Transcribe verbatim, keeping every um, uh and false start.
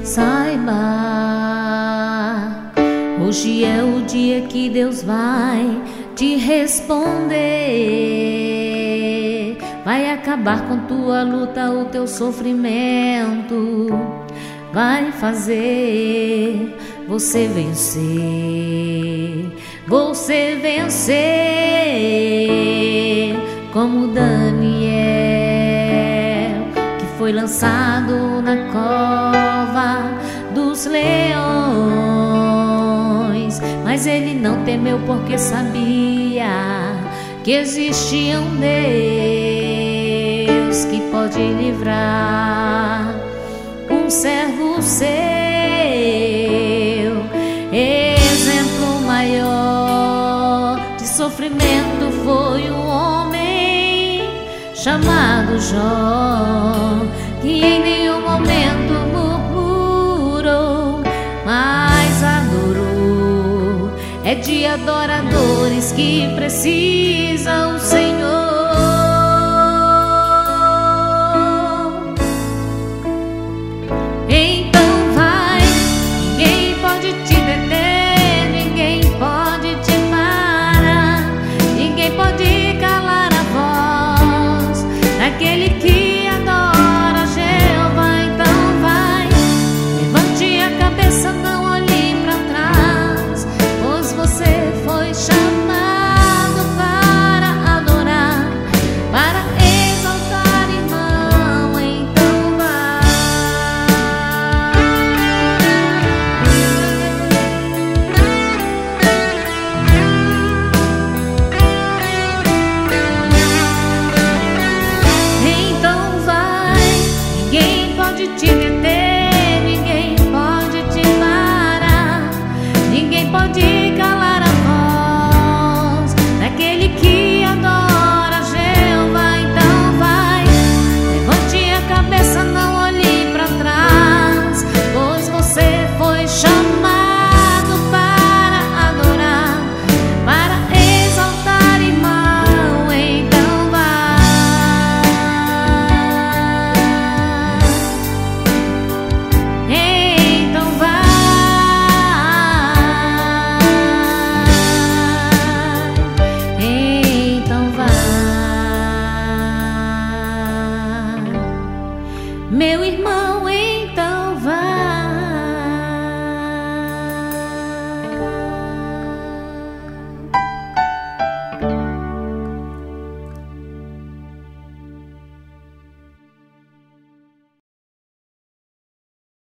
Saiba, hoje é o dia que Deus vai te responder. Vai acabar com tua luta, o teu sofrimento. Vai fazer você vencer, você vencer, como Daniel, que foi lançado na cova dos leões, mas ele não temeu porque sabia que existia um Deus que pode livrar um servo seu. Exemplo maior de sofrimento foi um homem chamado Jó, que em nenhum momento murmurou, mas adorou. É de adoradores que precisa o Senhor.